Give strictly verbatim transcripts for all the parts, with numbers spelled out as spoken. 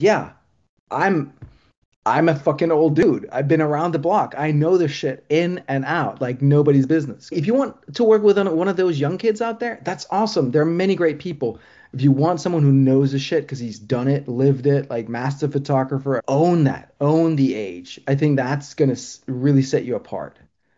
Yeah, I'm I'm a fucking old dude. I've been around the block. I know this shit in and out like nobody's business. If you want to work with one one of those young kids out there, that's awesome. There are many great people. If you want someone who knows the shit because he's done it, lived it, like master photographer, own that, own the age. I think that's gonna s- really set you apart.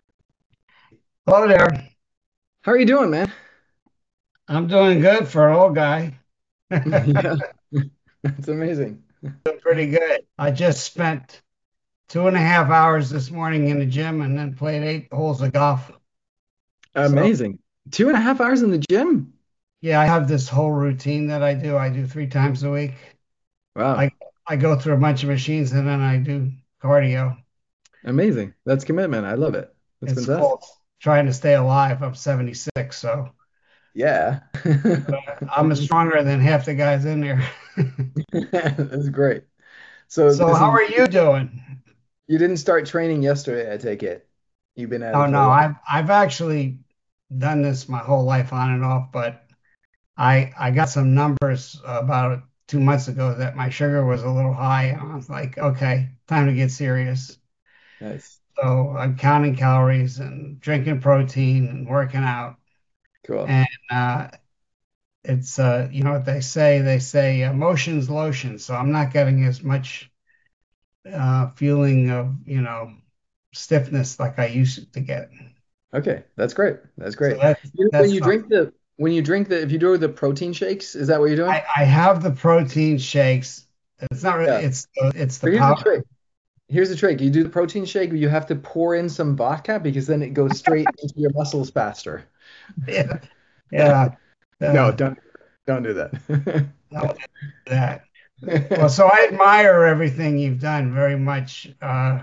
Hello there. How are you doing, man? I'm doing good for an old guy. Yeah, that's amazing. Doing pretty good. I just spent two and a half hours this morning in the gym and then played eight holes of golf. So Amazing. Two and a half hours in the gym. yeah, I have this whole routine that I do. I do three times a week. I Wow. I go through a bunch of machines and then I do cardio. Amazing. That's commitment. I love it. That's It's fantastic. called trying to stay alive. I'm seventy-six, so Yeah. I'm stronger than half the guys in there. That's great. So So this how is are you doing? you didn't start training yesterday, I take it. You've been at Oh it for no, a while. I've I've actually done this my whole life on and off, but I I got some numbers about two months ago that my sugar was a little high, and I was like, okay, time to get serious. Nice. So I'm counting calories and drinking protein and working out, Cool. and uh, it's uh, you know what they say? They say uh, motion's lotion. So I'm not getting as much uh, feeling of you know stiffness like I used to get. Okay, that's great. That's So great. that's You know, when that's you drink the when you drink the if you do the protein shakes, is that what you're doing? I, I have the protein shakes. It's not really Yeah. it's the it's the But here's the powder. trick. Here's the trick. You do the protein shake, you have to pour in some vodka because then it goes straight into your muscles faster. Yeah, yeah. No, Uh, don't don't do that. I'll do that. Well, so I admire everything you've done very much. Uh,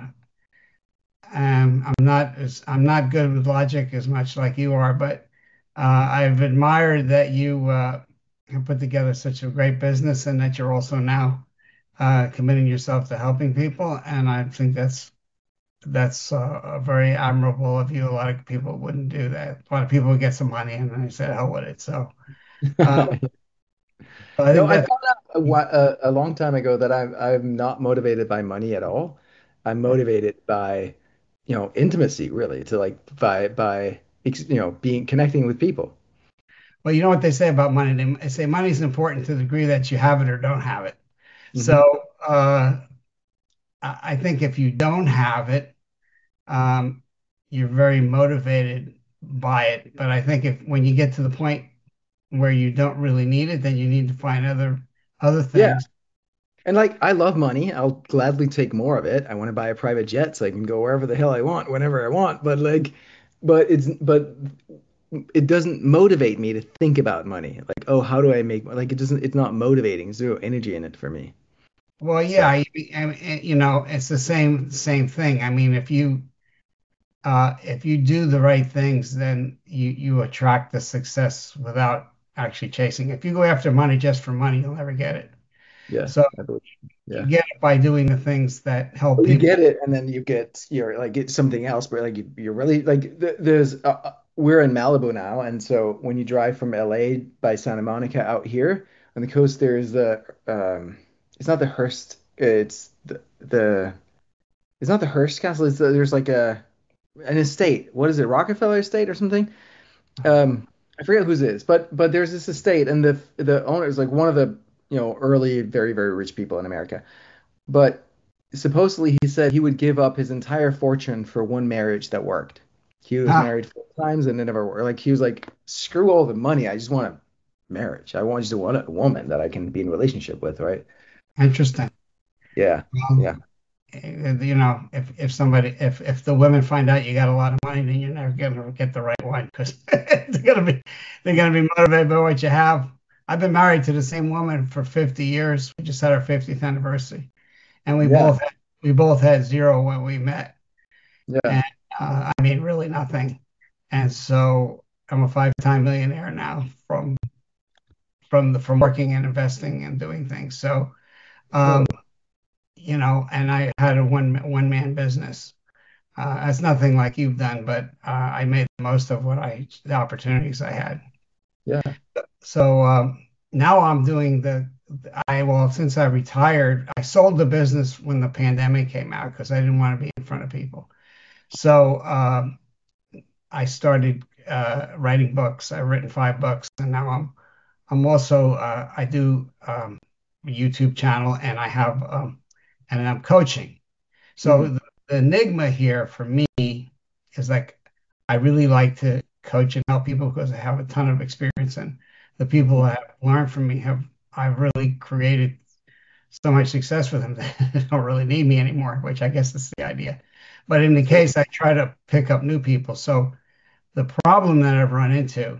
um, I'm not as I'm not good with logic as much like you are, but uh, I've admired that you uh, have put together such a great business and that you're also now uh, committing yourself to helping people. And I think that's that's uh, very admirable of you. A lot of people wouldn't do that. A lot of people would get some money and then they said, "Hell with it." So uh, I No, think I that found out a, whi- a, a long time ago that I'm I'm not motivated by money at all. I'm motivated by, you know, intimacy really, to like by by ex- you know, being connecting with people. well, you know what they say about money? They, they say money is important to the degree that you have it or don't have it. Hmm. So uh, I I think if you don't have it, um, you're very motivated by it. But I think if when you get to the point where you don't really need it, then you need to find other other Yeah. things. And like I love money. I'll gladly take more of it. I want to buy a private jet so I can go wherever the hell I want, whenever I want. But like but it's but it doesn't motivate me to think about money. Like, oh, how do I make like it doesn't it's not motivating. Zero energy in it for me. Well, So, yeah, you, you know, it's the same same thing. I mean, if you uh, if you do the right things, then you you attract the success without actually chasing. If you go after money just for money, you'll never get it. yeah, So I believe. you Yeah. get it by doing the things that help Well, you people. get it, and then you get you're like get something else, but like you, you're really like th there's uh, uh, we're in Malibu now, and so when you drive from L A by Santa Monica out here on the coast, there's the um, it's not the Hearst, it's the the it's not the Hearst Castle. It's the, there's like a an estate. What is it, Rockefeller Estate or something? Um, I forget whose it is, but but there's this estate, and the the owner is like one of the you know early very very rich people in America. But supposedly he said he would give up his entire fortune for one marriage that worked. He was Ah, married four times and it never worked. Like he was like, screw all the money. I just want a marriage. I want just want a woman that I can be in a relationship with, right? interesting. Yeah. Well, Yeah. eh, you know, if if somebody if if the women find out you got a lot of money, then you're never gonna get the right one because they're gonna be they're gonna be motivated by what you have. I've been married to the same woman for fifty years. We just had our fiftieth anniversary, and we Yeah. both had, we both had zero when we met, Yeah. and uh, I mean really nothing. And so I'm a five-time millionaire now from from the from working and investing and doing things. So um, Incredible. you know, and I had a one one man business. Uh, that's nothing like you've done, but uh, I made the most of what I the opportunities I had. Yeah. So um, now I'm doing the I, well, since I retired, I sold the business when the pandemic came out because I didn't want to be in front of people. So um, I started uh, writing books. I've written five books, and now I'm I'm also uh, I do um, a YouTube channel, and I have um, and I'm coaching. So Mhm. the, the enigma here for me is like I really like to coach and help people because I have a ton of experience, and the people that have learned from me have I've really created so much success for them that they don't really need me anymore, which I guess is the idea. But in the So, case, I try to pick up new people. So the problem that I've run into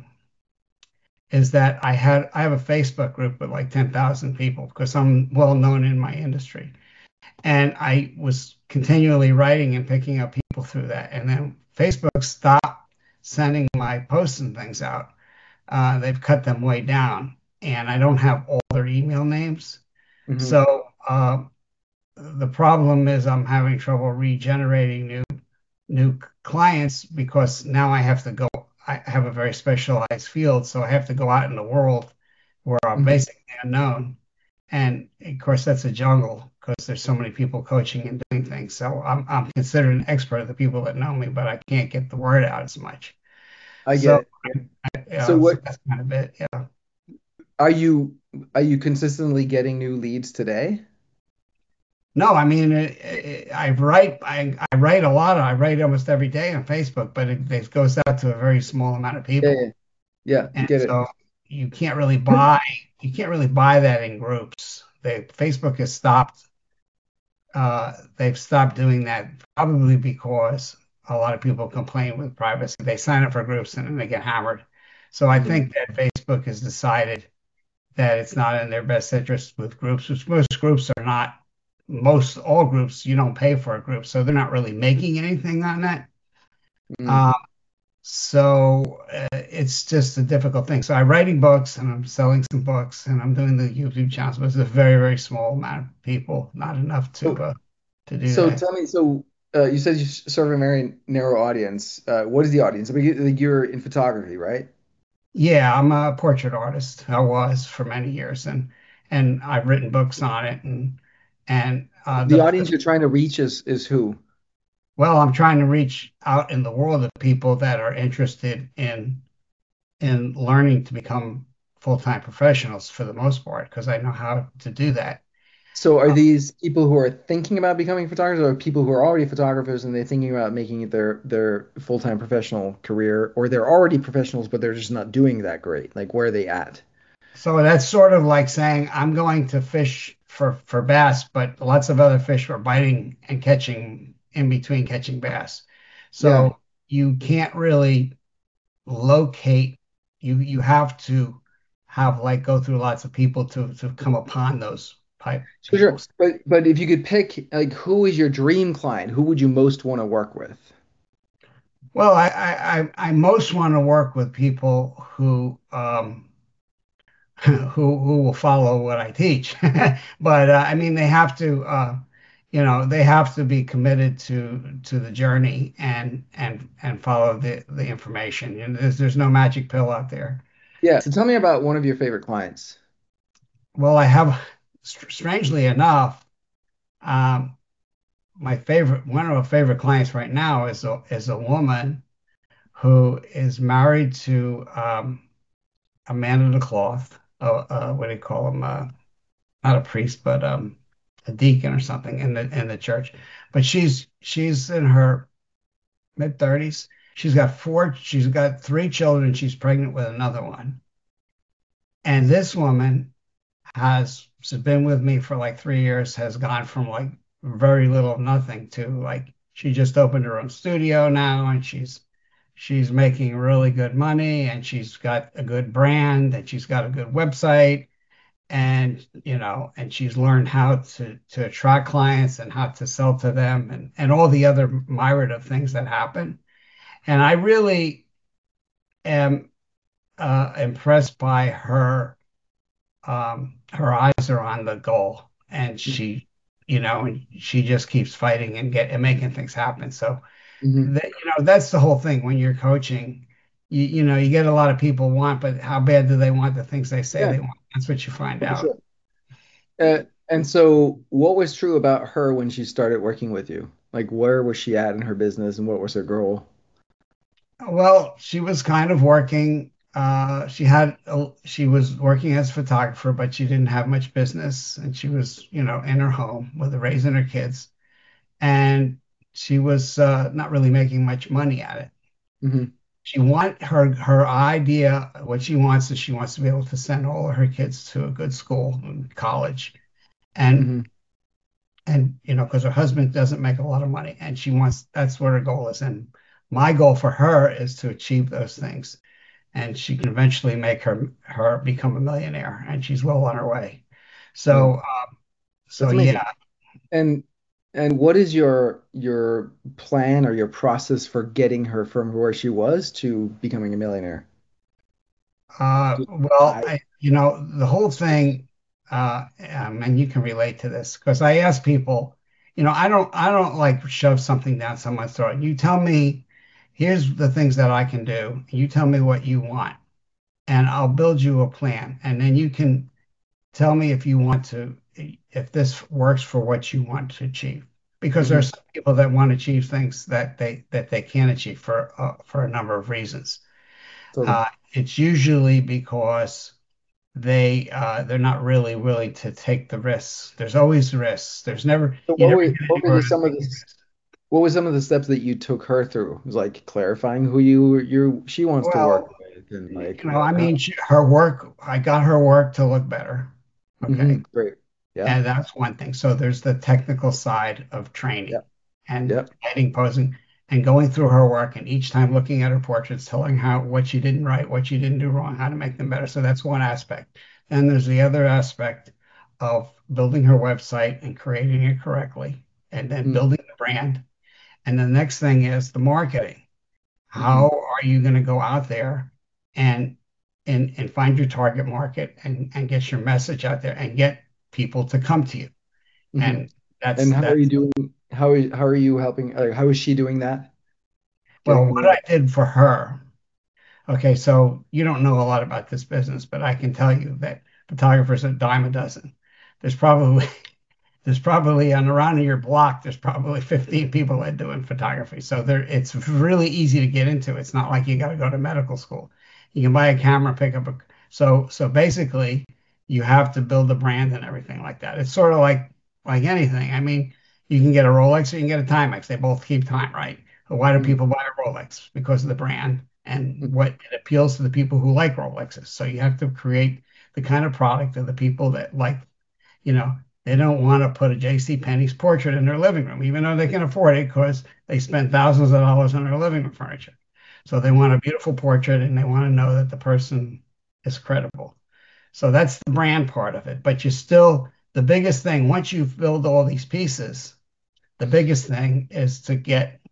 is that I had I have a Facebook group with like ten thousand people because I'm well known in my industry. And I was continually writing and picking up people through that. And then Facebook stopped sending my posts and things out. Uh, they've cut them way down, and I don't have all their email names. mhm. So uh, the problem is I'm having trouble regenerating new new clients because now I have to go. I have a very specialized field, so I have to go out in the world where I'm Mhm. basically unknown. And of course, that's a jungle because there's so many people coaching and doing things. So I'm I'm considered an expert of the people that know me, but I can't get the word out as much. I get So it. Yeah. So yeah, so what that's kind of it. Yeah. are you are you consistently getting new leads today? No, I mean, it, it, I write I, I write a lot. I write almost every day on Facebook, but it, it goes out to a very small amount of Yeah, yeah, people, yeah, and get it. so you can't really buy you can't really buy that in groups. They Facebook has stopped uh, they've stopped doing that probably because a lot of people complain with privacy. They sign up for groups and then they get hammered. So I Mhm. think that Facebook has decided that it's not in their best interest with groups, which most groups are not. Most all groups, you don't pay for a group, so they're not really making anything on that. Mhm. Um, so uh, it's just a difficult thing. So I'm writing books and I'm selling some books and I'm doing the YouTube channels, but it's a very, very small amount of people, not enough to So uh, to do so that. tell me, so uh, you said you s- serve a very narrow audience. Uh, what is the audience? I mean, you- like, you're in photography, right? Yeah, I'm a portrait artist. I was for many years, and and I've written books on it, and and uh, The the, audience the you're trying to reach is is who? well, I'm trying to reach out in the world of people that are interested in in learning to become full-time professionals for the most part, because I know how to do that. So are Uh, these people who are thinking about becoming photographers, or people who are already photographers and they're thinking about making it their their full-time professional career, or they're already professionals but they're just not doing that great? Like where are they at? so that's sort of like saying I'm going to fish for for bass, but lots of other fish are biting and catching in between catching bass. Yeah. So you can't really locate you you have to have like go through lots of people to to come upon those type Sure, people. sure. But but if you could pick, like, who is your dream client? Who would you most want to work with? Well, I I I I most want to work with people who um who who will follow what I teach. But uh, I mean they have to uh you know they have to be committed to to the journey and and and follow the the information. You know, there's there's no magic pill out there. Yeah. So tell me about one of your favorite clients. Well, I have strangely enough um my favorite one of my favorite clients right now is a is a woman who is married to um, a man of the cloth. Uh, uh, what do you call him? Uh, not a priest, but um, a deacon or something in the in the church. But she's she's in her mid thirties. She's got four. She's got three children. She's pregnant with another one. And this woman has been with me for like three years. Has gone from like very little of nothing to like she just opened her own studio now, and she's she's making really good money, and she's got a good brand, and she's got a good website, and you know, and she's learned how to to attract clients and how to sell to them, and and all the other myriad of things that happen. And I really am uh, impressed by her. Um, her eyes are on the goal, and she, you know, and she just keeps fighting and get and making things happen. So Mm-hmm. that, you know, that's the whole thing when you're coaching. You, you know, you get a lot of people want, but how bad do they want the things they say Yeah, they want? That's what you find for out. sure. Uh, and so, what was true about her when she started working with you? Like, where was she at in her business, and what was her goal? Well, she was kind of working. Uh, she had a, she was working as a photographer, but she didn't have much business, and she was, you know, in her home with her raising her kids, and she was uh, not really making much money at it. Hmm. She want her her idea, what she wants is she wants to be able to send all of her kids to a good school and college, and Hmm. and you know, because her husband doesn't make a lot of money, and she wants that's what her goal is. And my goal for her is to achieve those things, and she can eventually make her her become a millionaire, and she's well on her way. Yeah, So, um, so that's amazing. yeah, And and what is your your plan or your process for getting her from where she was to becoming a millionaire? uh, Just well, I. I, you know, the whole thing, uh, um, and you can relate to this because I ask people, you know, I don't, I don't like shove something down someone's throat. You tell me, here's the things that I can do. You tell me what you want, and I'll build you a plan, and then you can tell me if you want to, if this works for what you want to achieve. Because there are Hmm. some people that want to achieve things that they that they can't achieve for uh, for a number of reasons. Totally. Uh, it's usually because they uh, they're not really willing to take the risks. There's always risks. There's never So you what never were get what were anywhere the, without some of the taking risks. what were some of the steps that you took her through? It was like clarifying who you you she wants to work Well, with and you like know, I how. mean, she, her work. I got her work to look better. Okay. Hmm. Great. Yeah. And that's one thing. So there's the technical side of training Yep. and Yep. lighting, posing, and going through her work and each time looking at her portraits, telling how what she didn't right, what she didn't do wrong, how to make them better. So that's one aspect. Then there's the other aspect of building her website and creating it correctly, and then Mm-hmm. building the brand. And the next thing is the marketing. How are you going to go out there and and and find your target market and and get your message out there and get people to come to you? Hmm. And that's And how are you that's doing? How are how are you helping? Like, how is she doing that? well, Getting what the. I did for her. Okay, so you don't know a lot about this business, but I can tell you that photographers are a dime a dozen. There's probably there's probably on around your block, there's probably fifteen people that do in photography. So there, it's really easy to get into. It's not like you got to go to medical school. You can buy a camera, pick up a. So so basically, you have to build a brand and everything like that. It's sort of like like anything. I mean, you can get a Rolex or you can get a Timex. They both keep time, right? But why do Mhm. people buy a Rolex? Because of the brand and Mhm. what it appeals to the people who like Rolexes. So you have to create the kind of product of the people that like, you know, they don't want to put a J C. Penney's portrait in their living room, even though they can afford it because they spent thousands of dollars on their living room furniture. So they want a beautiful portrait and they want to know that the person is credible. So that's the brand part of it. But you still, the biggest thing, once you've built all these pieces, the biggest thing is to get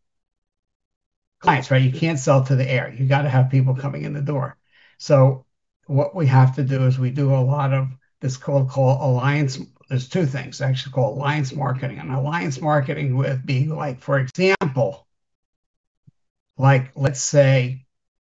clients, right? You can't sell to the air. You got to have people coming in the door. So what we have to do is we do a lot of this called called alliance. There's two things actually called alliance marketing. And alliance marketing would be like, for example, like let's say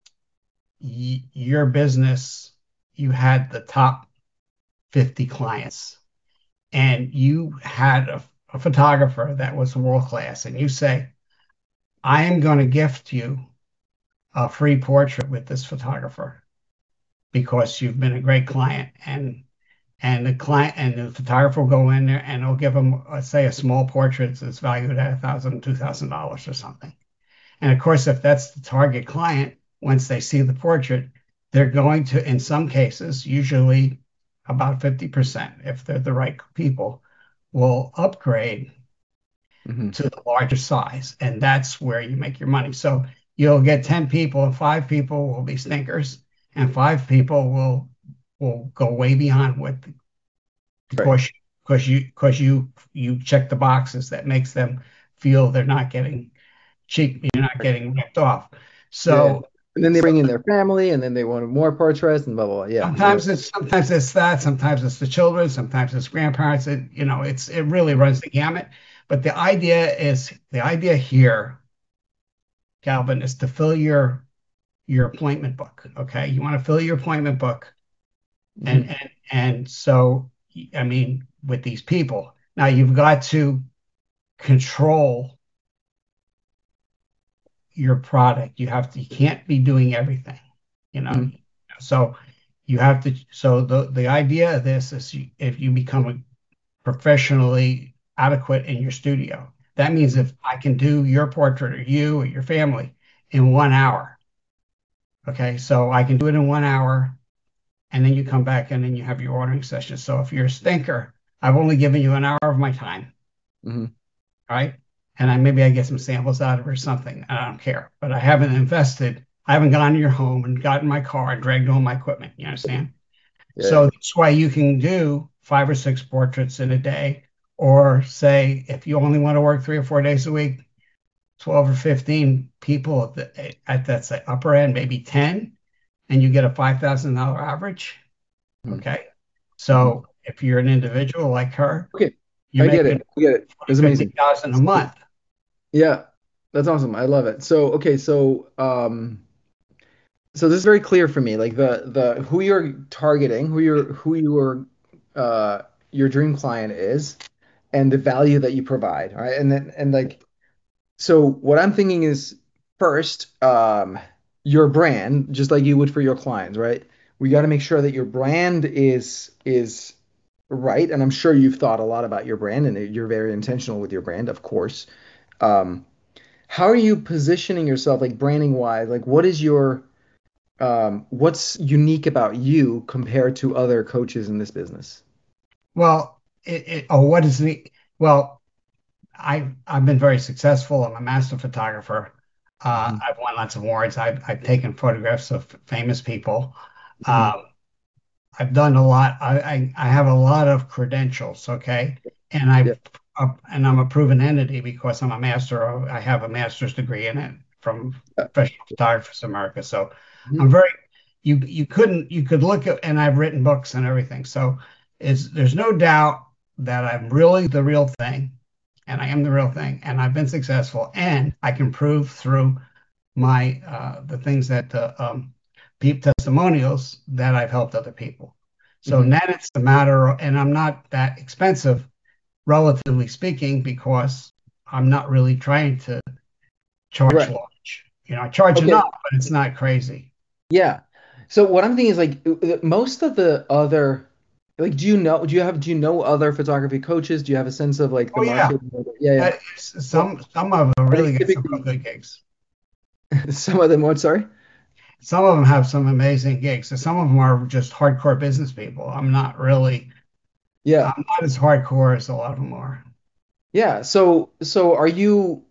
y your business, you had the top fifty clients and you had a, a photographer that was world class, and you say, I am going to gift you a free portrait with this photographer because you've been a great client, and and the client and the photographer will go in there and they'll give them, let's say, a small portrait that's valued at a thousand, two thousand dollars or something. And of course, if that's the target client, once they see the portrait, they're going to, in some cases, usually about fifty percent, if they're the right people, will upgrade Mhm. to the larger size. And that's where you make your money. So you'll get ten people and five people will be stinkers and five people will will go way beyond what Right. because because you because you you check the boxes that makes them feel they're not getting cheap, you're not Right. getting ripped off. Yeah. So And then they so bring in their family, and then they want more portraits and blah blah blah. Yeah. Yeah. sometimes it's sometimes it's that, sometimes it's the children, sometimes it's grandparents. It, you know, it's it really runs the gamut. But the idea is the idea here, Calvin, is to fill your your appointment book. Okay, you want to fill your appointment book, and Hmm. and and so I mean, with these people. Now you've got to control your product. You have to, you can't be doing everything, you know. Mhm. So you have to, so the, the idea of this is you, if you become a professionally adequate in your studio, that means if I can do your portrait or you or your family in one hour, okay, so I can do it in one hour and then you come back and then you have your ordering session. So if you're a stinker, I've only given you an hour of my time, Mhm. right? And I maybe I get some samples out of it or something. I don't care, but I haven't invested. I haven't gone to your home and gotten my car and dragged all my equipment. You understand? So Yeah. that's why you can do five or six portraits in a day, or say if you only want to work three or four days a week, twelve or fifteen people at, the, at that say, upper end, maybe ten, and you get a five thousand dollars average. Mhm. Okay. Mhm. So if you're an individual like her, Okay, you're I get making it. I get it. forty, It's fifty amazing. thousand a So, month. yeah, that's awesome. I love it. So, okay, so um, so this is very clear for me. Like the the who you're targeting, who you're who your uh your dream client is, and the value that you provide. All right, and then and like so, what I'm thinking is first, um, your brand, just like you would for your clients, right? We got to make sure that your brand is is right, and I'm sure you've thought a lot about your brand, and you're very intentional with your brand, of course. Um, how are you positioning yourself, like branding wise? Like, what is your um, what's unique about you compared to other coaches in this business? Well, it, it, oh, what is the, well, I I've been very successful. I'm a master photographer. Uh, Hmm. I've won lots of awards. I've I've taken photographs of famous people. Hmm. Um, I've done a lot. I, I I have a lot of credentials. Okay, and Yeah. I've uh, and I'm a proven entity because I'm a master. Of, I have a master's degree in it from Yeah. Professional Photographers America. So I'm Mhm. very you you couldn't you could look at and I've written books and everything. So is there's no doubt that I'm really the real thing and I am the real thing, and I've been successful, and I can prove through my uh, the things that uh, um, peep testimonials that I've helped other people. So Hmm. then it's a matter, of, and I'm not that expensive, relatively speaking, because I'm not really trying to charge Right. large. You know, I charge enough, Okay. but it's not crazy. Yeah. So what I'm thinking is like uh, most of the other like do you know do you have do you know other photography coaches? Do you have a sense of like the Oh yeah, market? Yeah, yeah. Uh, What some some of them are they really get some real typically good gigs. some of them what, sorry? Some of them have some amazing gigs. So some of them are just hardcore business people. I'm not really Yeah. I'm not as hardcore as a lot of them are. Yeah. So so are you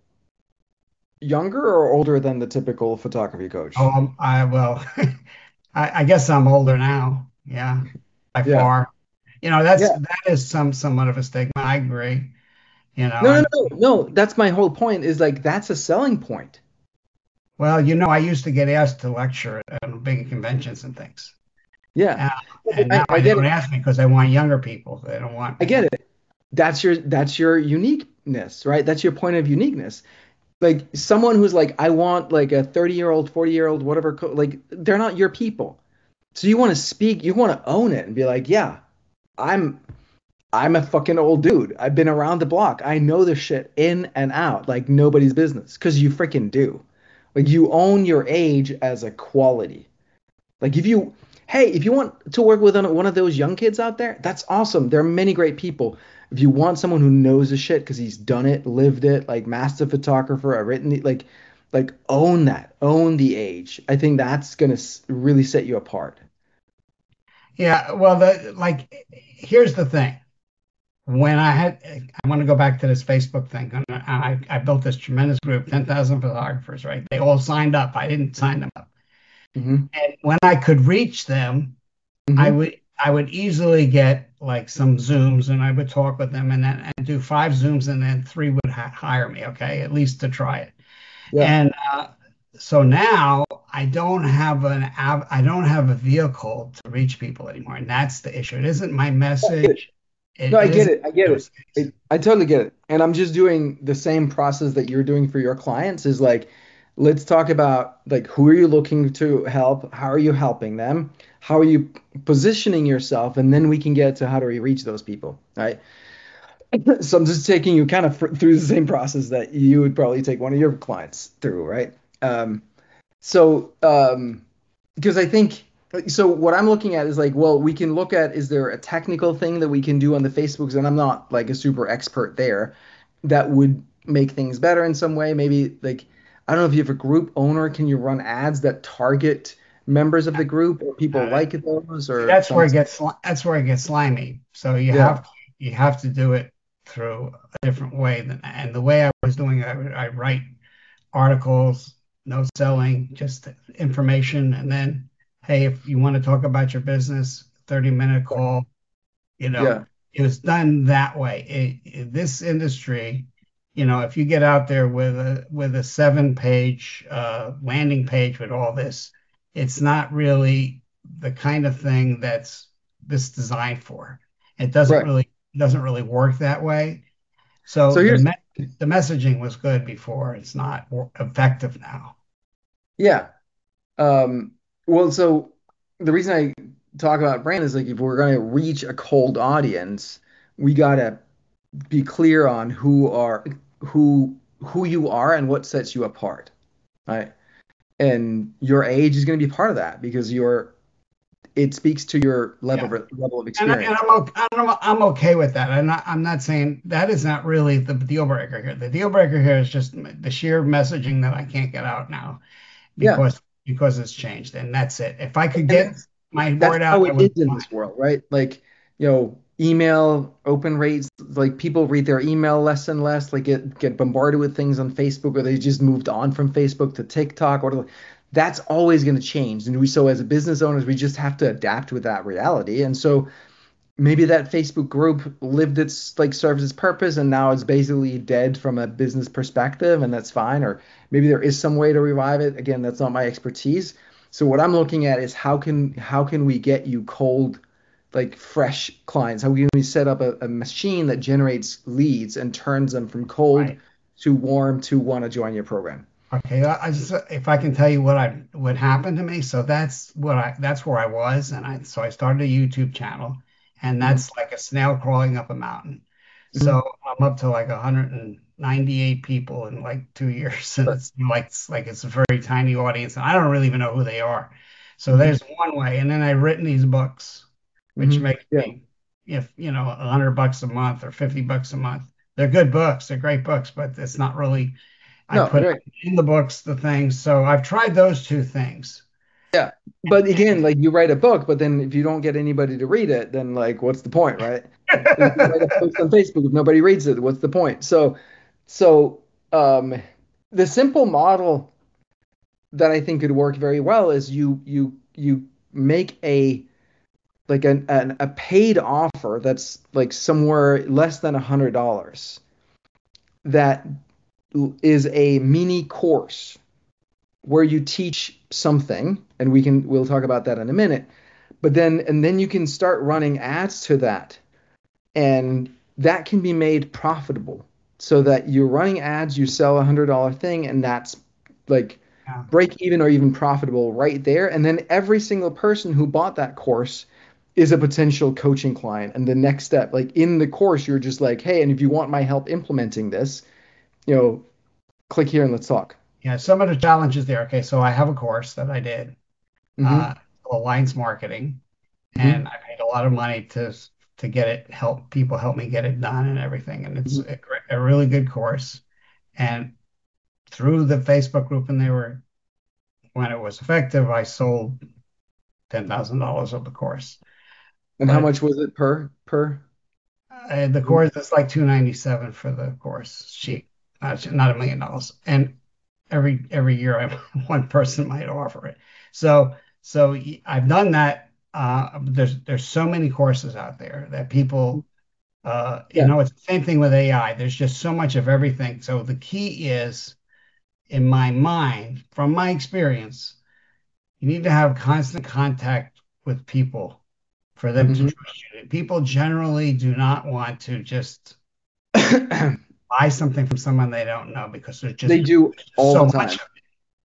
younger or older than the typical photography Oh, coach? um, I well, I, I guess I'm older now. Yeah, by Yeah. far. You know, that's Yeah. that is some somewhat of a stigma. I agree. You know, No, no, and no, no. That's my whole point is like that's a selling point. well, you know, I used to get asked to lecture at big conventions and things, Yeah. uh, and now I, I I get don't it. ask me because they want younger people. They don't want I get me. it. That's your that's your uniqueness, right? That's your point of uniqueness. Like someone who's like, I want like a thirty year old, forty year old, whatever, co- like they're not your people. So you want to speak, you want to own it and be like, yeah, I'm I'm a fucking old dude. I've been around the block. I know this shit in and out like nobody's business because you freaking do. Like you own your age as a quality. Like if you, hey, if you want to work with one of those young kids out there, that's awesome. There are many great people. If you want someone who knows the shit because he's done it, lived it, like master photographer, I've written it, like, like own that, own the age. I think that's gonna really set you apart. Yeah, well, the like, here's the thing. When I had, I want to go back to this Facebook thing. And I, I built this tremendous group, ten thousand photographers, right? They all signed up. I didn't sign them up. Hmm. And when I could reach them, I Hmm. would I would easily get like some Zooms and I would talk with them and then and do five Zooms and then three would ha hire me, okay, at least to try it. Yeah, And uh, so now I don't have an av I don't have a vehicle to reach people anymore, and that's the issue. It isn't my I get it. message. No, It I get isn't it. I get those it. things. I, I totally get it. And I'm just doing the same process that you're doing for your clients is like let's talk about like who are you looking to help? How are you helping them? How are you positioning yourself? And then we can get to how do we reach those people, right? So I'm just taking you kind of fr- through the same process that you would probably take one of your clients through, right? Um, so, um, because I think so what I'm looking at is like, well, we can look at is there a technical thing that we can do on the Facebooks, and I'm not like a super expert there that would make things better in some way. Maybe like I don't know if you have a group owner, can you run ads that target members of the group or people Uh, that, like those see, or that's where some it gets sli- that's where it gets slimy. So you yeah, have you have to do it through a different way than and the way I was doing it, I, would- I write articles, no selling, just information, and then hey, if you want to talk about your business, thirty minute call, you know, yeah, it was done that way. It, it- this industry, you know, if you get out there with a with a seven page uh, landing page with all this, it's not really the kind of thing that's this designed for. It doesn't right. really doesn't really work that way. So So the here's me the messaging was good before. It's not effective now. yeah. Um, well, so the reason I talk about brand is like if we're going to reach a cold audience, we gotta be clear on who are who who you are and what sets you apart, right? And your age is going to be part of that because you're it speaks to your level Yeah. of level of And, I, and experience. I'm, okay, I'm I'm okay with that. I'm not I'm not saying that is not really the deal breaker here. The deal breaker here is just the sheer messaging that I can't get out now Yeah, because because it's changed, and that's it. If I could and get that's my that's word out, how I it is would be in fine. this world, right? Like, you know, email open rates, like people read their email less and less, like get get bombarded with things on Facebook, or they just moved on from Facebook to TikTok, or that's always going to change. And we so as a business owners, we just have to adapt with that reality. And so maybe that Facebook group lived its like serves its purpose and now it's basically dead from a business perspective and that's fine. Or maybe there is some way to revive it. Again, that's not my expertise. So what I'm looking at is how can how can we get you cold, like fresh clients? How can we set up a, a machine that generates leads and turns them from cold Right. to warm to want to join your program? Okay. I, I just if I can tell you what I what happened to me, so that's what I that's where I was, and I so I started a YouTube channel, and Hmm. that's like a snail crawling up a mountain. So Hmm. I'm up to like one hundred ninety-eight people in like two years, and it's like it's like it's a very tiny audience, and I don't really even know who they are. So Hmm. there's one way, and then I've written these books, which Hmm. makes Yeah. me, if you know, a hundred bucks a month or fifty bucks a month. They're good books, they're great books, but it's not really. I No, put right. in the books the things, so I've tried those two things. Yeah. But again, like you write a book, but then if you don't get anybody to read it, then like what's the point, right? If you write a post on Facebook, if nobody reads it, what's the point? So so um the simple model that I think could work very well is you you you make a like an, an a paid offer that's like somewhere less than a hundred dollars that is a mini course where you teach something, and we can we'll talk about that in a minute. But then and then you can start running ads to that, and that can be made profitable so that you're running ads, you sell a hundred dollar thing, and that's like Yeah, break even or even profitable right there. And then every single person who bought that course is a potential coaching client. And the next step, like in the course, you're just like, hey, and if you want my help implementing this, you know, click here and let's talk. yeah. Some of the challenges there. Okay, so I have a course that I did, uh, Hmm. Alliance Marketing, and Hmm. I paid a lot of money to to get it help people help me get it done and everything. And it's Hmm. a, gr- a really good course. And through the Facebook group, and they were when it was effective, I sold ten thousand dollars of the course. And how But much was it per per? uh, the course is like two ninety seven for the course sheet, not not a million dollars. And every every year, I, one person might offer it. So so I've done that. Uh, there's there's so many courses out there that people, uh, you Yeah. know, it's the same thing with A I. There's just so much of everything. So the key is, in my mind, from my experience, you need to have constant contact with people for them to Hmm. trust you. People generally do not want to just buy something from someone they don't know because there's just They do all so the much time. of it.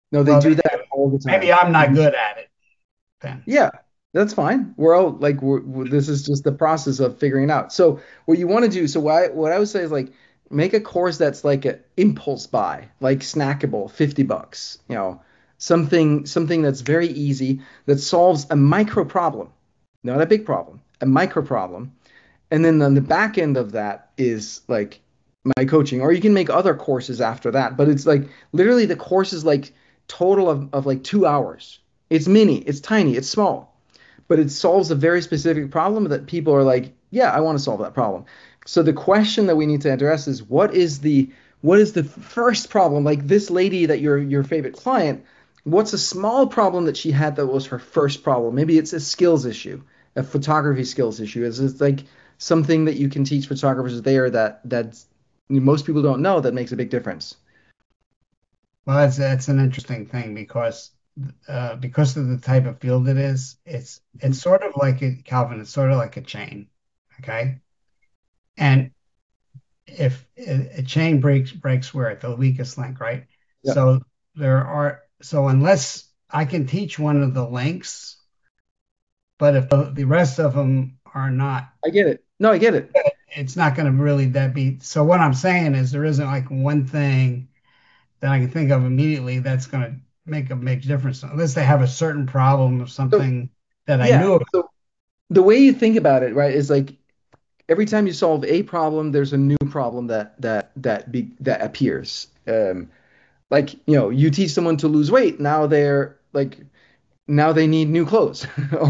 No, they Well, do they that do. all the Maybe time. I'm not good at it then. Yeah, that's fine. We're all like, we're, we're- this is just the process of figuring it out. So what you want to do, so what I, what I would say is like, make a course that's like an impulse buy, like snackable, fifty bucks, you know, something, something that's very easy that solves a micro problem, not a big problem, a micro problem. And then on the back end of that is like my coaching, or you can make other courses after that. But it's like literally the course is like total of, of like two hours. It's mini, it's tiny, it's small, but it solves a very specific problem that people are like, yeah, I want to solve that problem. So the question that we need to address is what is the what is the first problem? Like this lady that your your favorite client, what's a small problem that she had that was her first problem? Maybe it's a skills issue, a photography skills issue. Is it like something that you can teach photographers there that that most people don't know that makes a big difference? Well, that's that's an interesting thing because uh, because of the type of field it is, it's it's sort of like a, Calvin, it's sort of like a chain, okay? And if a, a chain breaks breaks where at the weakest link, right? Yeah, So there are so unless I can teach one of the links, but if the, the rest of them are not, I get it. No, I get it. it's not going to really that be. So what I'm saying is there isn't like one thing that I can think of immediately that's going to make a big difference unless they have a certain problem or So something that I yeah, knew about. so the way you think about it, right, is like every time you solve a problem, there's a new problem that that that be that appears. Um, like you know, you teach someone to lose weight, now they're like now they need new clothes,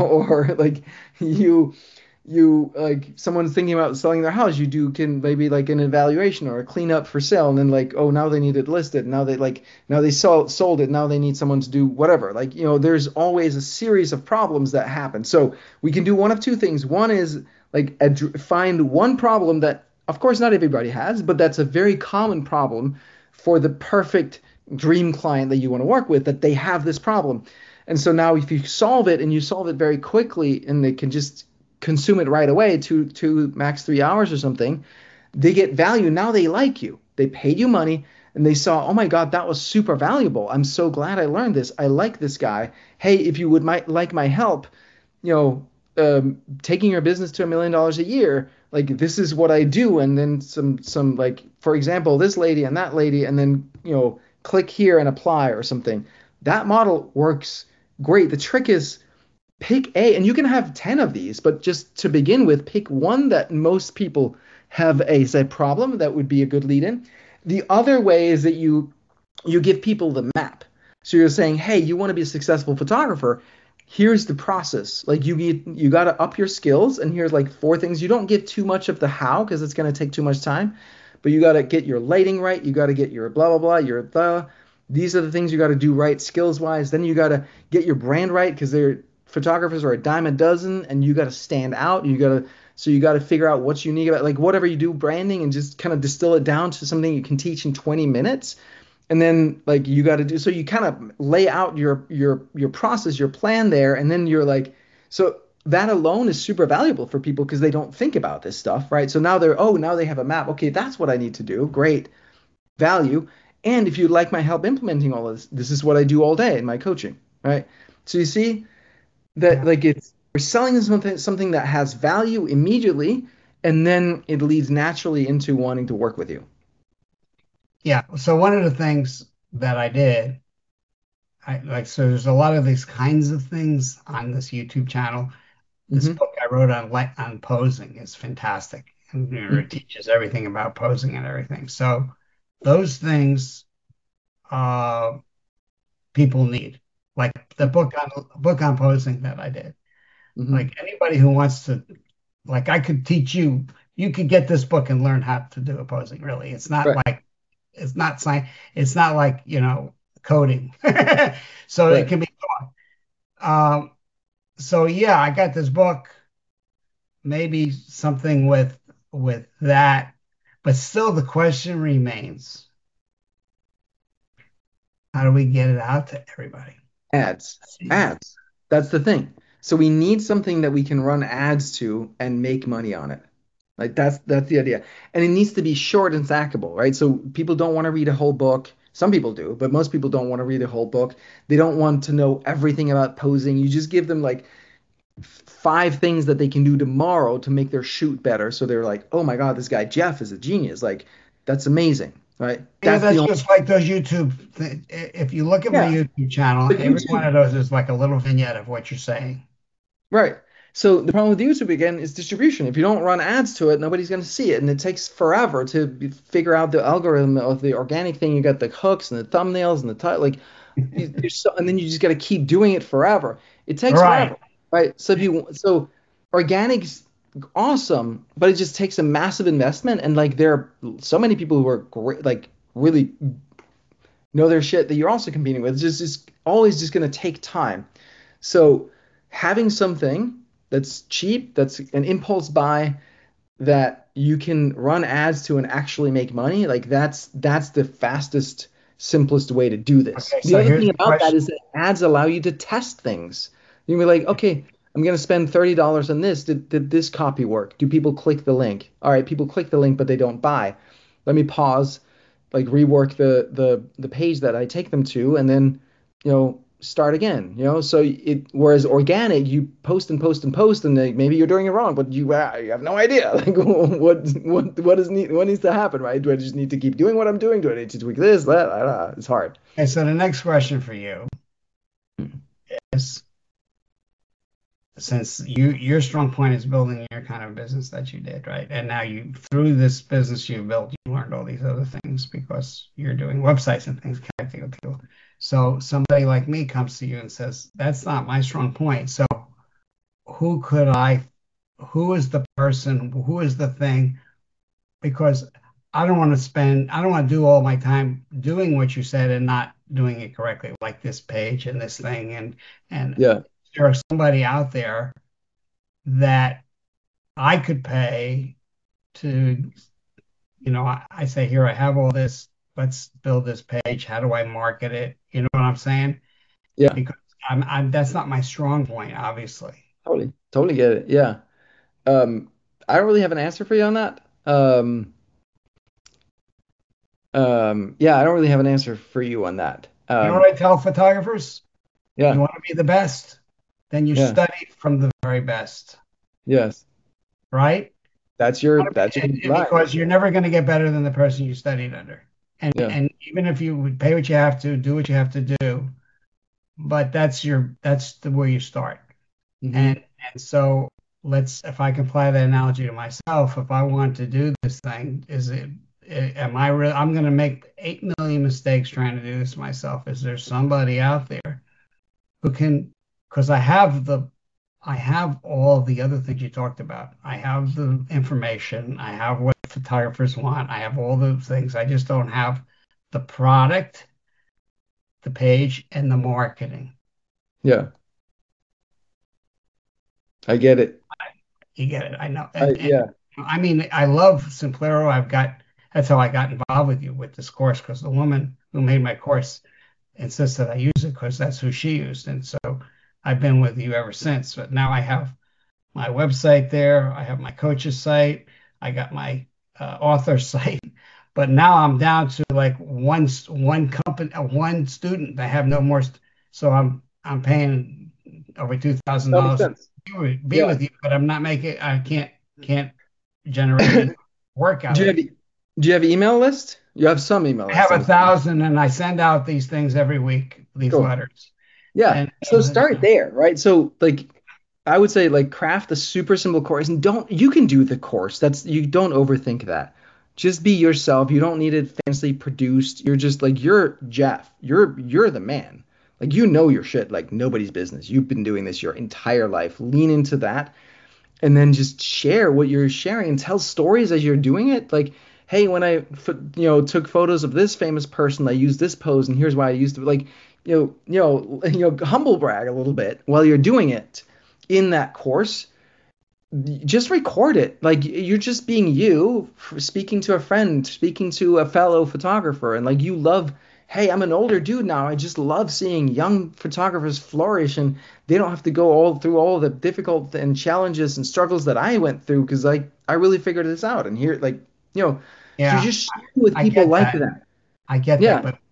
or like you you like someone's thinking about selling their house, you do can maybe like an evaluation or a cleanup for sale, and then like oh now they need it listed, now they like now they sold sold it, now they need someone to do whatever. Like you know, there's always a series of problems that happen. So we can do one of two things. One is like ad- find one problem that of course not everybody has, but that's a very common problem for the perfect dream client that you want to work with, that they have this problem. And so now if you solve it and you solve it very quickly and they can just consume it right away, two two max three hours or something, they get value. Now they like you. They paid you money and they saw, oh my God, that was super valuable. I'm so glad I learned this. I like this guy. Hey, if you would might like my help, you know, um, taking your business to a million dollars a year, like this is what I do. And then some some like for example, this lady and that lady, and then you know, click here and apply or something. That model works great. The trick is pick a, and you can have ten of these, but just to begin with, pick one that most people have a, say, problem that would be a good lead in. The other way is that you you give people the map. So you're saying, hey, you want to be a successful photographer. Here's the process. Like you you got to up your skills, and here's like four things. You don't give too much of the how because it's going to take too much time, but you got to get your lighting right. You got to get your blah blah blah. Your the these are the things you got to do right skills wise. Then you got to get your brand right because they're photographers are a dime a dozen, and you got to stand out. You got to so you got to figure out what's unique about like whatever you do branding and just kind of distill it down to something you can teach in twenty minutes. And then like you got to do so you kind of lay out your your your process, your plan there, and then you're like so that alone is super valuable for people because they don't think about this stuff, right? So now they're oh now they have a map. Okay, that's what I need to do. Great value. And if you'd like my help implementing all of this, this is what I do all day in my coaching, right? So you see that Yeah. like it's we're selling something something that has value immediately, and then it leads naturally into wanting to work with you. Yeah. So one of the things that I did, I like, so there's a lot of these kinds of things on this YouTube channel. This Hmm. book I wrote on light on posing is fantastic. And you know, it Hmm. teaches everything about posing and everything. So those things uh people need. Like the book on book on posing that I did. Hmm. Like anybody who wants to, like I could teach you, you could get this book and learn how to do a posing, really. It's not Right, like it's not science, it's not like, you know, coding. So it right. can be um so yeah, I got this book, maybe something with with that, but still the question remains, how do we get it out to everybody? Ads, See? ads. That's the thing. So we need something that we can run ads to and make money on it. Like that's that's the idea. And it needs to be short and snackable, right? So people don't want to read a whole book. Some people do, but most people don't want to read a whole book. They don't want to know everything about posing. You just give them like five things that they can do tomorrow to make their shoot better. So they're like, oh my God, this guy Jeff is a genius. Like, that's amazing, right? Yeah, That's the that's only, just like those YouTube. Th if you look at my yeah. YouTube channel, But every one YouTube, of those is like a little vignette of what you're saying. right. So the problem with YouTube again is distribution. If you don't run ads to it, nobody's going to see it, and it takes forever to be- figure out the algorithm of the organic thing. You got the hooks and the thumbnails and the title, like, you, you're so, and then you just got to keep doing it forever. It takes Right. forever, right? So if you, so organic's awesome, but it just takes a massive investment, and like there are so many people who are great, like really know their shit that you're also competing with. It's just, it's always just going to take time. So having something that's cheap, that's an impulse buy that you can run ads to and actually make money, like that's that's the fastest, simplest way to do this. Okay, The so other here's thing the about that question. is that ads allow you to test things. You can be like, okay, I'm gonna spend thirty dollars on this. Did, did this copy work? Do people click the link? All right, people click the link, but they don't buy. Let me pause, like rework the the the page that I take them to, and then you know start again. You know, so it whereas organic, you post and post and post, and like, maybe you're doing it wrong, but you, uh, you have no idea like what what what is need what needs to happen, right? Do I just need to keep doing what I'm doing? Do I need to tweak this? That? I don't know. It's hard. Okay, so the next question for you is, since you your strong point is building your kind of business that you did, right? And now you through this business you built, you learned all these other things because you're doing websites and things connecting with people. So somebody like me comes to you and says, "That's not my strong point." So who could I, who is the person, who is the thing? Because I don't want to spend, I don't want to do all my time doing what you said and not doing it correctly, like this page and this thing. And and Yeah. there's somebody out there that I could pay to, you know, I, I say, here, I have all this. Let's build this page. How do I market it? You know what I'm saying? Yeah. Because I'm, I'm that's not my strong point, obviously. Totally. Totally get it. Yeah. Um, I don't really have an answer for you on that. Um, um, yeah, I don't really have an answer for you on that. You know Um, what I tell photographers? You yeah. want to be the best, then you Yeah. study from the very best, Yes. right? That's your that's your And, and line. because you're never going to get better than the person you studied under. And Yeah. and even if you would pay what you have to, do what you have to do, but that's your that's the where you start. Hmm. And and so let's if I can apply that analogy to myself, if I want to do this thing, is it am I really I'm going to make eight million mistakes trying to do this myself. Is there somebody out there who can, because I have the I have all the other things you talked about. I have the information. I have what photographers want. I have all the things. I just don't have the product, the page, and the marketing. Yeah. I get it. You get it? I know. I And, and yeah. I mean, I love Simplero. I've got that's how I got involved with you with this course because the woman who made my course insisted I use it because that's who she used, and so I've been with you ever since. But now I have my website there. I have my coach's site. I got my uh, author site. But now I'm down to like one one company, uh, one student. I have no more. St- so I'm I'm paying over two thousand That makes dollars sense. to be Yeah. with you, but I'm not making. I can't can't generate any work out Do you of have it. e- do you have email list? You have some email I list, have I'm a assuming. thousand, and I send out these things every week. These Cool. letters, Yeah. and, So and start there, right? So like I would say like craft a super simple course and don't you can do the course. That's you don't overthink that. Just be yourself. You don't need it fancily produced. You're just like you're Jeff. You're you're the man. Like you know your shit like nobody's business. You've been doing this your entire life. Lean into that and then just share what you're sharing and tell stories as you're doing it. Like, hey, when I you know took photos of this famous person, I used this pose, and here's why I used it. Like, you know, you know, you know, humble brag a little bit while you're doing it in that course. Just record it. Like you're just being you, speaking to a friend, speaking to a fellow photographer, and like you love. Hey, I'm an older dude now. I just love seeing young photographers flourish, and they don't have to go all through all the difficult and challenges and struggles that I went through because like I really figured this out. And here, like you know, so you're yeah, just sharing with I people get like that. that. I get that, Yeah, but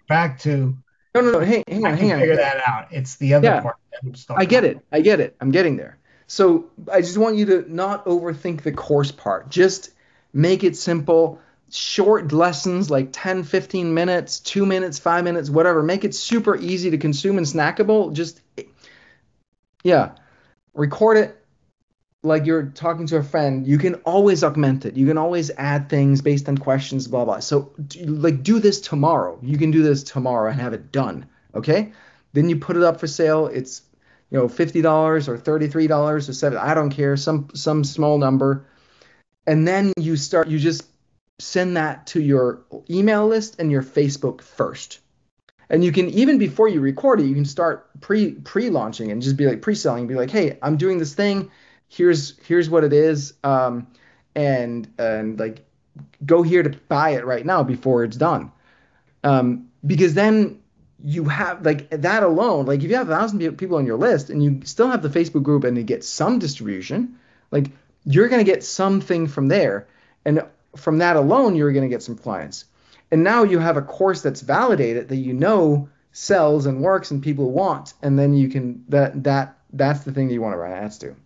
back to No, no, no. Hang, hang I on, can hang on. figure that out. It's the other Yeah, part that I'm I stuck get on. it. I get it. I'm getting there. So I just want you to not overthink the course part. Just make it simple, short lessons like ten, fifteen minutes, two minutes, five minutes, whatever. Make it super easy to consume and snackable. Just, yeah, record it like you're talking to a friend. You can always augment it. You can always add things based on questions, blah, blah. So, like, do this tomorrow. You can do this tomorrow and have it done. Okay. Then you put it up for sale. It's, you know, fifty dollars or thirty-three dollars or seven. I don't care. Some, some small number. And then you start, you just send that to your email list and your Facebook first. And you can even before you record it, you can start pre pre launching and just be like pre-selling, be like, hey, I'm doing this thing. Here's here's what it is, um, and and like go here to buy it right now before it's done. Um, because then you have like that alone. Like if you have a thousand people on your list and you still have the Facebook group and you get some distribution, like you're gonna get something from there, and from that alone, you're gonna get some clients. And now you have a course that's validated that you know sells and works and people want, and then you can that that that's the thing that you want to run ads to.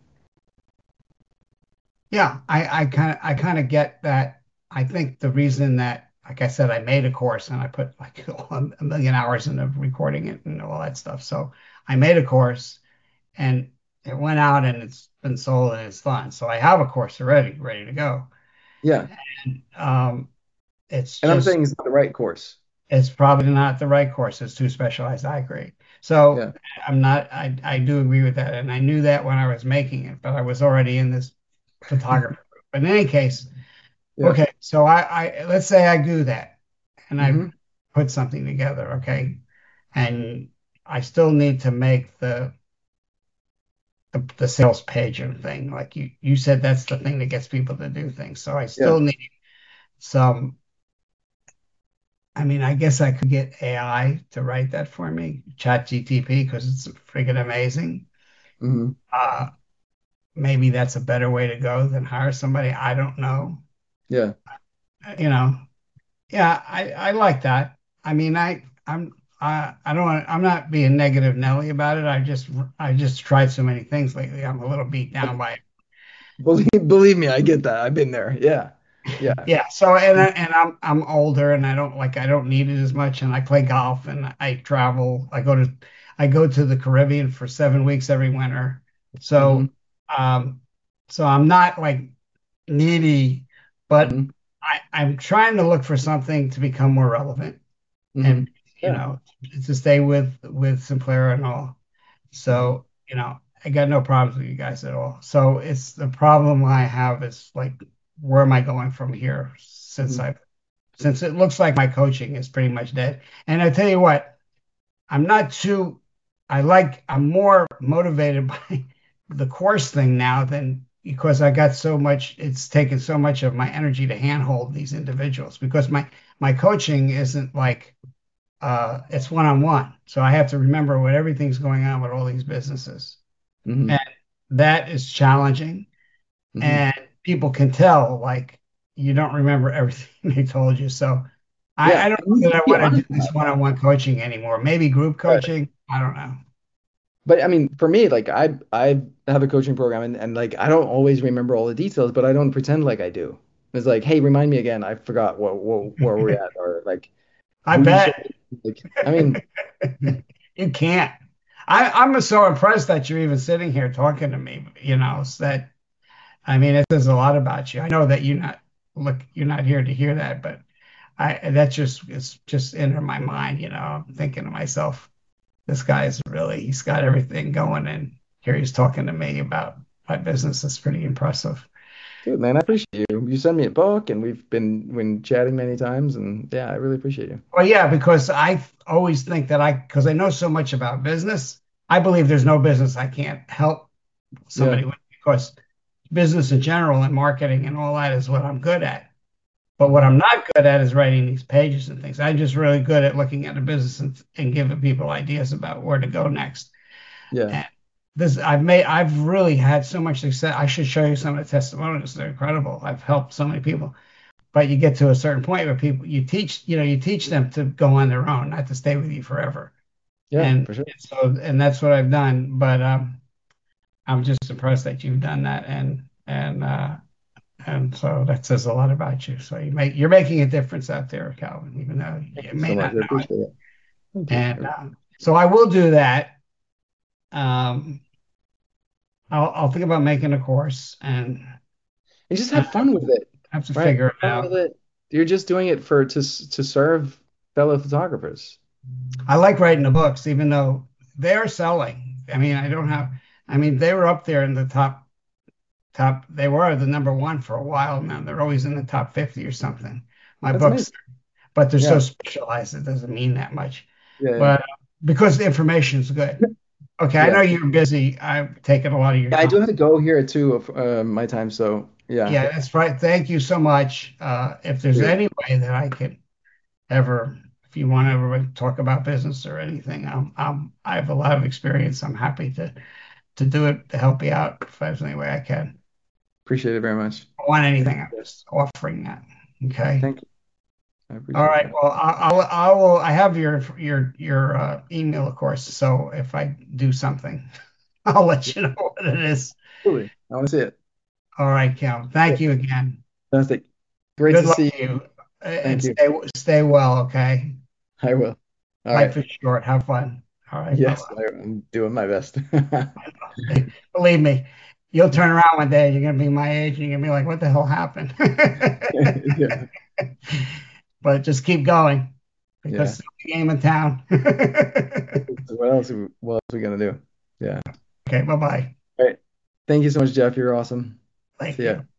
Yeah, I I kind of I kind of get that. I think the reason that, like I said, I made a course and I put like a million hours into recording it and all that stuff. So I made a course and it went out and it's been sold and it's fun. So I have a course already ready to go. Yeah, Um, it's and I'm just saying it's not the right course. it's probably not the right course. It's too specialized. I agree. So Yeah. I'm not. I I do agree with that, and I knew that when I was making it, but I was already in this photography group. But in any case, Yeah. okay. So I I let's say I do that, and I Hmm. put something together. Okay, and I still need to make the the, the sales page and thing. Like you you said, that's the thing that gets people to do things. So I Yeah. still need some. I mean, I guess I could get A I to write that for me, Chat G T P, because it's freaking amazing. Hmm. Uh, maybe that's a better way to go than hire somebody. I don't know. Yeah. Uh, You know, yeah, I, I like that. I mean, I I'm I I don't want, I'm not being negative Nelly about it. I just I just tried so many things lately. I'm a little beat down by it. Believe believe me, I get that. I've been there. Yeah. Yeah. Yeah. So and I- and I'm I'm older and I don't like I don't need it as much and I play golf and I travel. I go to I go to the Caribbean for seven weeks every winter. Hmm. So um so I'm not like needy, but Hmm. I I'm trying to look for something to become more relevant Hmm. and you Yeah. know to stay with with Sinclair and all. Hmm. So, you know, I got no problems with you guys at all. So it's the problem I have is like, where am I going from here since Hmm. I since it looks like my coaching is pretty much dead. And I tell you what, I'm not too I like I'm more motivated by the course thing now than because I got so much it's taken so much of my energy to handhold these individuals because my my coaching isn't like uh, it's one on one. So I have to remember what everything's going on with all these businesses. And Hmm. that is challenging. Hmm. And people can tell, like, you don't remember everything they told you. So I, Yeah. I don't And you know can that I be want to honest do this about one on one coaching anymore. Maybe group it. coaching. I don't know. But I mean, for me, like I I have a coaching program and, and like I don't always remember all the details, but I don't pretend like I do. It's like, hey, remind me again. I forgot what, what where we're at, or like I who you bet said. Like, I mean, you can't. I, I'm so impressed that you're even sitting here talking to me, you know, so that I mean, it says a lot about you. I know that you're not look, you're not here to hear that, but I that just it's just entered my mind, you know. I'm thinking to myself, this guy is really he's got everything going, and here he's talking to me about my business. It's pretty impressive. dude, man, I appreciate you. You send me a book, and we've been been chatting many times, and yeah, I really appreciate you. Well, yeah, because I always think that I because I know so much about business, I believe there's no business I can't help Yeah. somebody with because business in general and marketing and all that is what I'm good at. But what Hmm. I'm not good at is writing these pages and things. I'm just really good at looking at a business and, and giving people ideas about where to go next. Yeah. And this I've made I've really had so much success. I should show you some of the testimonials. They're incredible. I've helped so many people. but you get to a certain point where people you teach, you know, you teach them to go on their own, not to stay with you forever. Yeah, And for sure. so, and that's what I've done. But um, I'm just impressed that you've done that, and and uh, and so that says a lot about you. So you make you're making a difference out there, Calvin, even though Thank you you may so much. not I know it. appreciate it. Thank you. And um, so I will do that. Um, I'll I'll think about making a course, and And just I have fun with it, have to right? figure it Fun with out. it. You're just doing it for to s- to serve fellow photographers. I like writing the books, even though they're selling. I mean, I don't have. I mean, they were up there in the top top. They were the number one for a while now. They're always in the top fifty or something. My That's books, amazing. but they're so Yeah. specialized, it doesn't mean that much. Yeah. Yeah. But because the information is good. Okay, I know Yeah. you're busy. I've taken a lot of your Yeah, I time. do have to go here too of uh, my time. So yeah. Yeah, that's right. Thank you so much. Uh, if there's Great. any way that I can ever, if you want to ever talk about business or anything, I'm, I'm, I have a lot of experience. I'm happy to to do it to help you out if there's any way I can. Appreciate it very much. I want Thank anything. I'm just offering that. Okay. thank you. I All appreciate right. that. Well, I, I'll, I will. I have your your your uh, email, of course. So if I do something, I'll let you know what it is. Absolutely. I want to see it. All right, Cal. Thank you again. Fantastic. Great Good to luck see to you. you, and Thank you. stay stay well. Okay. I will. All Life right. is short. Have fun. All right. Bye Yes, bye. I- I'm doing my best. Believe me, you'll turn around one day. You're gonna be my age, and you're gonna be like, "What the hell happened?" Yeah. But just keep going because Yeah. it's the game in town. So what else? What else are we gonna do? Yeah. Okay. Bye bye. All right. Thank you so much, Jeff. You're awesome. See Thank ya. you.